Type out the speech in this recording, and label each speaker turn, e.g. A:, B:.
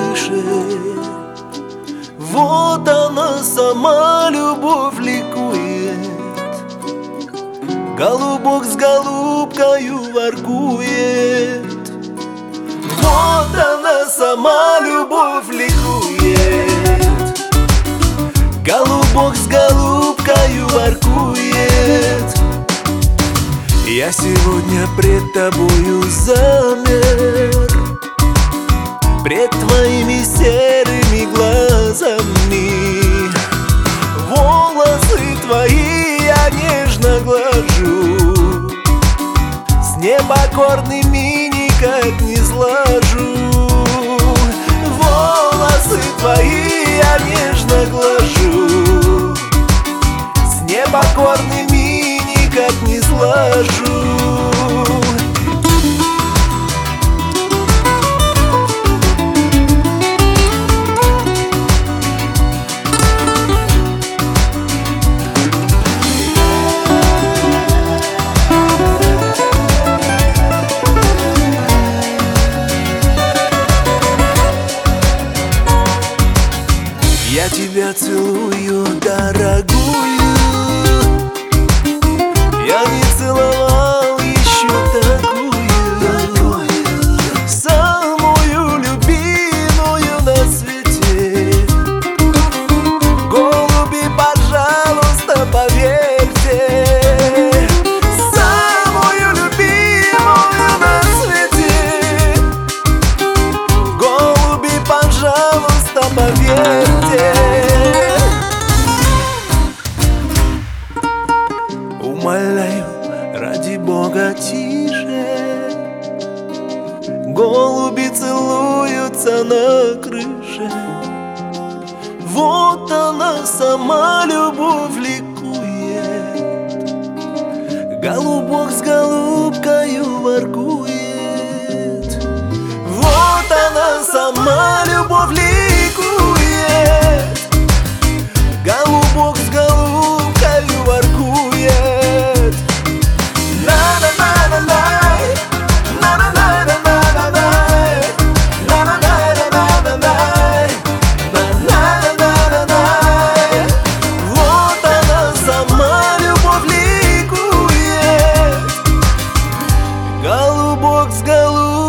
A: крыше. Вот она сама, любовь ликует. Голубок с голубкою воркует. Вот она сама, любовь ликует. Голубок с голубкою воркует. Я сегодня пред тобою замер, пред твоими серыми глазами. Волосы твои я нежно глажу, с непокорными никак не сложу. Волосы твои я нежно глажу, с непокорными никак не сложу. Я тебя целую, дорогую. Я не целовал еще такую, самую любимую на свете. Голуби, пожалуйста, поверьте, самую любимую на свете. Голуби, пожалуйста, поверьте. Умоляю, ради Бога, тише. Голуби целуются на крыше. Вот она сама, любовь ликует. Голубок с голубкою воркует. Вот она сама, любовь ликует. Голубок с голубкою воркует. На-на-на-на-най, на-на-на-на-на-най, на-на-на-на-на-най, на-на-на-на-най. Вот она сама, любовь ликует. Голубок с голубкою